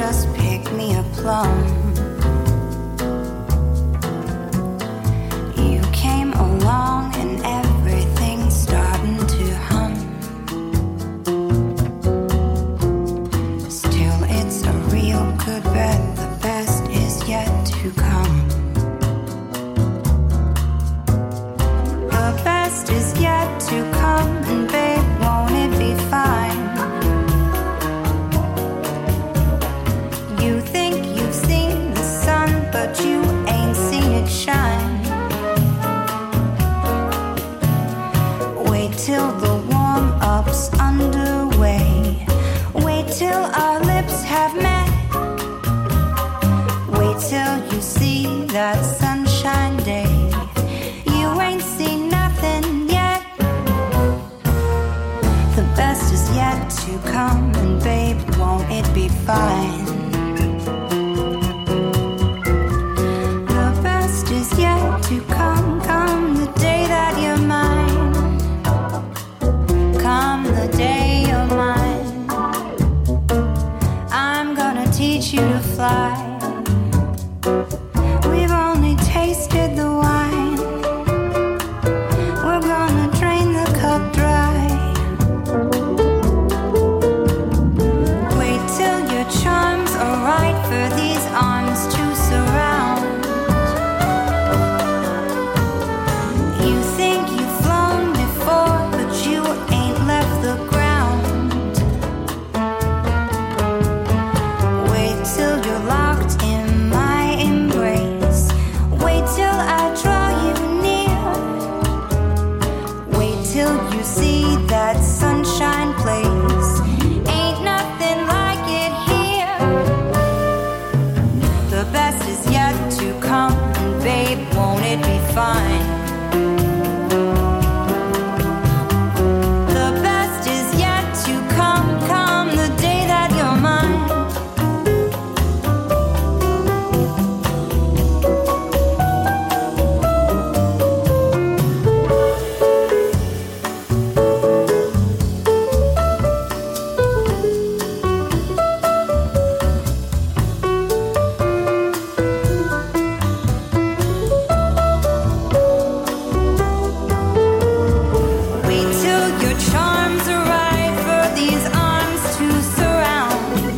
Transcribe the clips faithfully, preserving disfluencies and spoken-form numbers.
just pick me a plum. You came along and everything's starting to hum. Still, it's a real good bet. The best is yet to come. The best is yet to come, and babe, won't it be fine? You think you've seen the sun, but you ain't seen it shine. Wait till the warm-up's underway. Wait till our lips have met. Wait till you see that sunshine day. You ain't seen nothing yet. The best is yet to come, and babe, won't it be fine? The best is yet to come, come the day that you're mine. Come the day you're mine. I'm gonna teach you to fly. We've only tasted the wine. We're gonna drain the cup dry. Wait till your charms are right for these arms to surround. You think you've flown before, but you ain't left the ground. Wait till you're locked in my embrace. Wait till I draw you near. Wait till you see that sunshine place. Ain't nothing like it here. The best is yet to come, and babe, won't it be fine? The best is yet to come, come the day that you're mine. Wait till your charms are right for these arms to surround.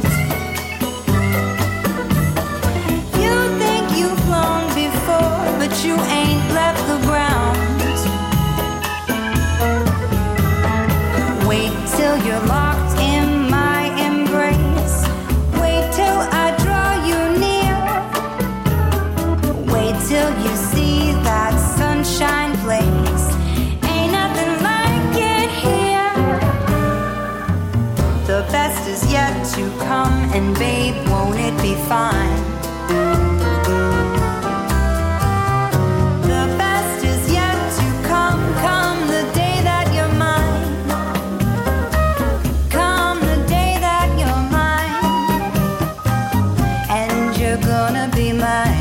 You think you've flown before, but you ain't left the ground. Wait till you're locked in my embrace. Wait till I draw you near. Wait till you see that sunshine place. Ain't nothing like it here. The best is yet to come, and babe, won't it be fine? The best is yet to come, come the day that you're mine. Come the day that you're mine. And you're gonna be mine.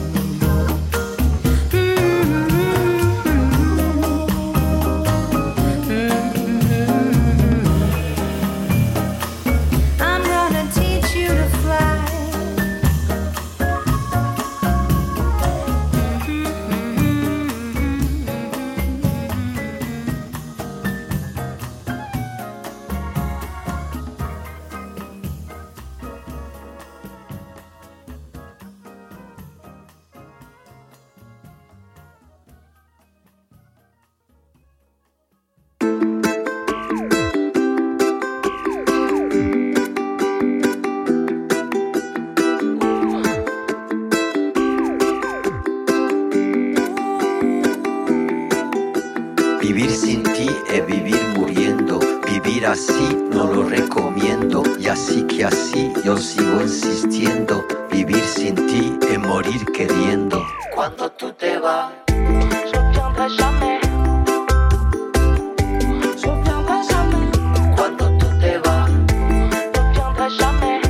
I'm gonna teach you to fly. Vivir sin ti es vivir muriendo. Vivir así no lo recomiendo. Y así que así yo sigo insistiendo. Vivir sin ti es morir queriendo. Cuando tú te vas, je reviendrai jamais. Je reviendrai jamais. Cuando tú te vas, je reviendrai jamais.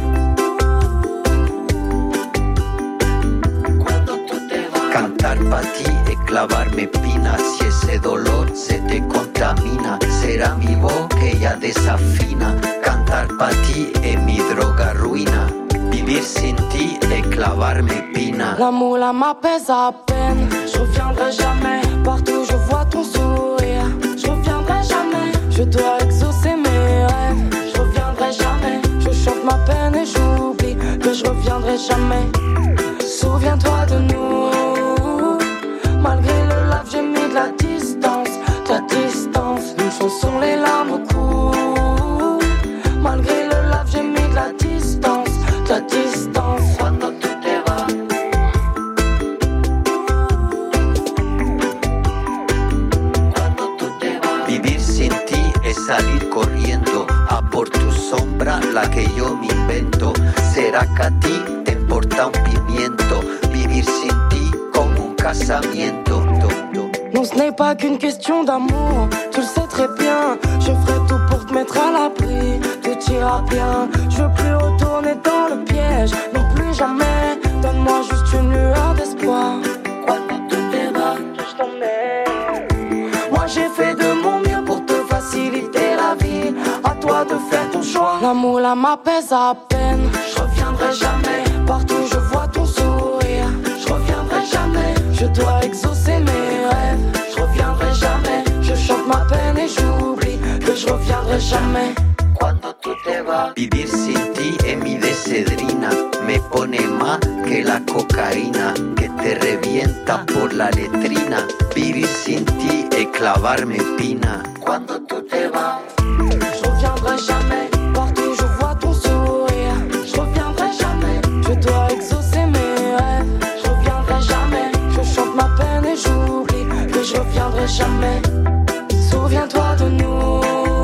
Cuando tú te vas. Cantar para ti es clavarme espinas. Si ese dolor se te contamina, será mi voz que ya desafina. Cantar para ti es mi droga ruina. Vivir vivir sin ti et clavarme pina. La moula m'apaise à peine. Je reviendrai jamais. Partout je vois ton sourire. Je reviendrai jamais. Je dois exaucer mes rêves. Je reviendrai jamais. Je chante ma peine et j'oublie que je reviendrai jamais. Souviens-toi de nous. Malgré le lave, j'ai mis de la distance. De la distance. Une chanson, les larmes au cou. Malgré le lave, j'ai mis de la distance. De la distance. Cuando tú te vas, cuando tú te vas, vivir sin ti es salir corriendo a por tu sombra, la que yo me invento. ¿Será que a ti te importa un pimiento? Vivir sin ti como un casamiento. Non, ce n'est pas qu'une question d'amour, tu le sais très bien. Je ferai tout pour te mettre à l'abri, tout ira bien. Je veux plus retourner dans le piège, non plus jamais. Donne-moi juste une lueur d'espoir. Cuando tú te vas, je t'emmène. Moi j'ai fait de mon mieux pour te faciliter la vie. À toi de faire ton choix. La moula m'apaise à peine. Je reviendrai jamais. Partout je vois ton sourire. Je reviendrai jamais. Je dois exaucer mes rêves. Je reviendrai jamais. Je chante ma peine et j'oublie que je reviendrai jamais. Cuando tú te vas, vivir sin ti es mi decedrina. Me pone más que la cocaína que te revienta por la letrina. Vivir sin ti es clavarme pina. Cuando tú te vas, je reviendrai jamais. Partout je vois ton sourire. Je reviendrai jamais. Je dois exaucer mes rêves. Je reviendrai jamais. Je chante ma peine et j'oublie que je reviendrai jamais. Souviens-toi de nous.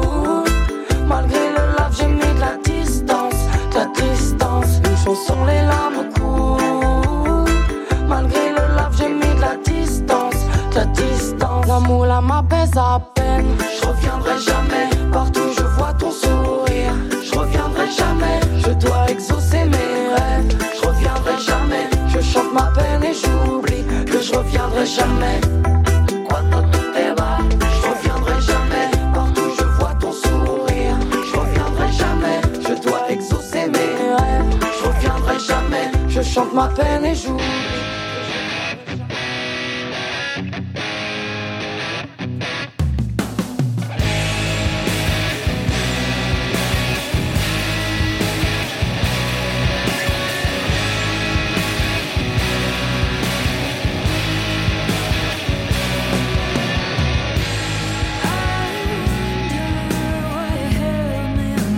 Malgré le lave, j'ai mis de la distance. De la distance. Une chanson, les larmes au cou. Malgré le lave, j'ai mis de la distance. De la distance. La moula m'apaise à peine. Je reviendrai jamais. Partout je vois ton sourire. Je reviendrai jamais. Je dois exaucer mes rêves. Je reviendrai jamais. Je chante ma peine et j'oublie que je reviendrai jamais. cuando tú te vas, Je reviendrai jamais. Partout je vois ton sourire. Je reviendrai jamais. Je dois exaucer mes rêves. Je reviendrai jamais. Je chante ma peine et j'oublie.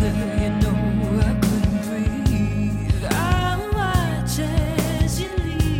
You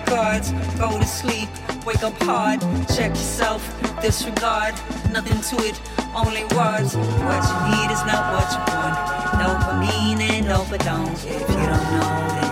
guards, go to sleep, wake up hard, check yourself, disregard, nothing to it, only words. What you need is not what you want. Dopamine and dopadone. If you don't know, then